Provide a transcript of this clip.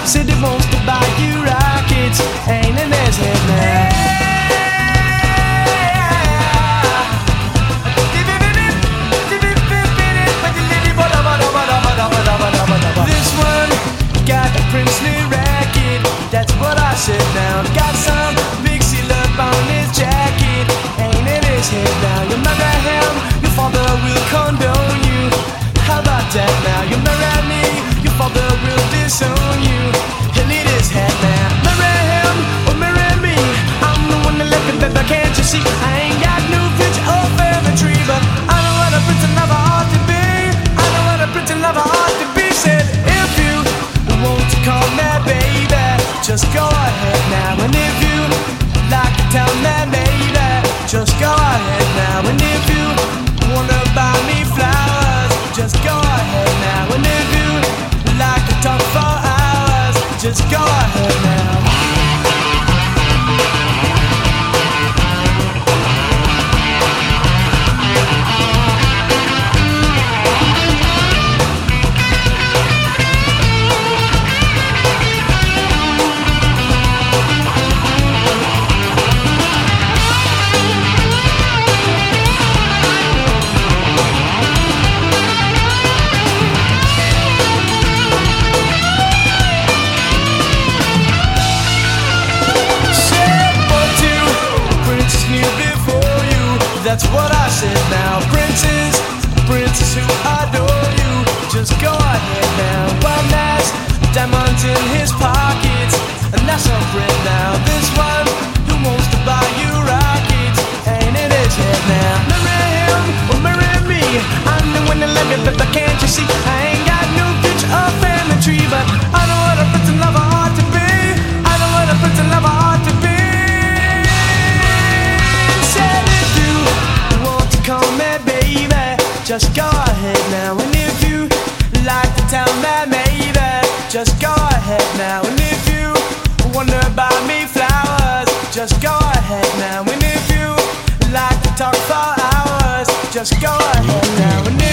said he wants to buy you rockets, ain't in his head now. This one got a princely racket, that's what I said now. Got some big seal up on his jacket, ain't in his head now. You marry him, your father will condone you. How about that now? You marry me, your father will disown you. He'll eat his head now. Marry him or marry me, I'm the one that left him, baby, can't you see? I ain't got no future or family tree, but I know what a prince and lover ought to be. I know what a prince and lover ought to be. Said if you want to call me baby, just go ahead now. And if you like to tell me baby, just go ahead now. And if you wanna buy me flowers, just go ahead now. And if you like to talk for hours, just go ahead now. That's what I said now. Princes who adore you, just go ahead now. One has diamonds in his pockets, and that's a friend now. This one who wants to buy you rockets, ain't in his head now. Marry him or marry me, I'm the one that love you, but can't you see? I ain't got no future or family tree, but I know what a prince and lover ought to be. I know what a prince and lover ought to be. Call me baby, just go ahead now. And if you like to tell me maybe, just go ahead now. And if you wonder about me flowers, just go ahead now. And if you like to talk for hours, just go ahead now. And